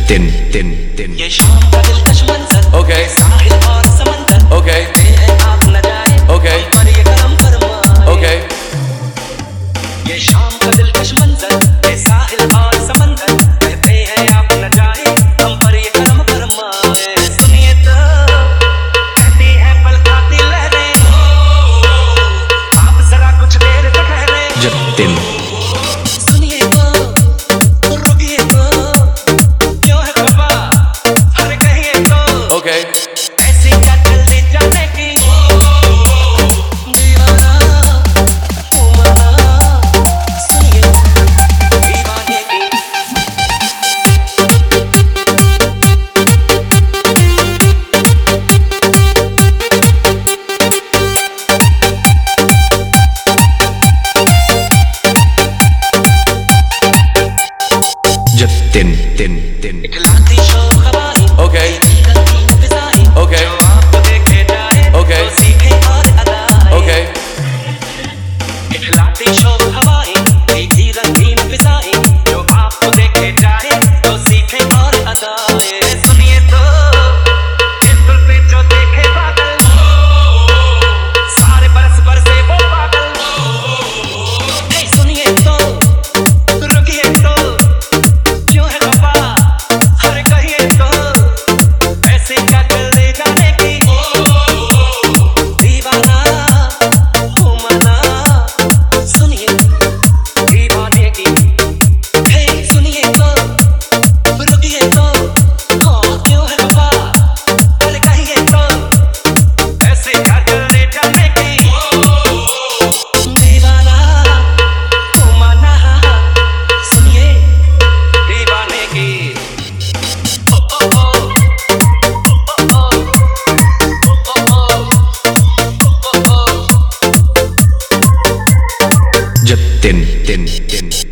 दिन दिन दिन ये शाम का दिलकश मंजर, ओके साहिल और समंदर, ओके आप न जाए ओके पर ये करम फरमाए। ओके ये शाम का दिलकश मंजर, ये साहिल और समंदर, कहते हैं आप न जाए हम पर ये करम फरमाए। सुनिए तो कहती है पल खाती लहरें, आप जरा कुछ देर तो ठहरे। जब दिन सुनिए तो रुकिए तो, क्यों है खफा, अरे कहिए तो ओके ऐसी क्या जल्दी जाने की, दीवाना हूँ मना। सुनिए दीवाने की जब दिन दिन दिन इखलाती शौक हवाई, ओके रंगीन फिजाएं, ओके जो आपको देखे जाए ओके तो सीखे और अदाएं। ओके इखलाती शौक हवाएं, भीगी रंगीन फिजाएं, जो आपको देखे जाए तो सीखे और अदाएं। सुनिए तो इस दिल पे जो देखे बादल, सारे बरस बरसे वो पागल। हे सुनिए तो रुकिए तो, क्यों है खफा, अरे कहिए तो ऐसे क्या चले जाने की, दीवाना हूँ मना। सुनिए दीवाने की, हे सुनिए तो रुकिए तो, हाँ क्यों है खफा, अरे कहिए तो ऐसे क्या चले जाने की, दीवाना हूँ मना। सुनिए दीवाने की ओ ओ ओ ओ ओ ओ ओ ओ। जब दिन दिन दिन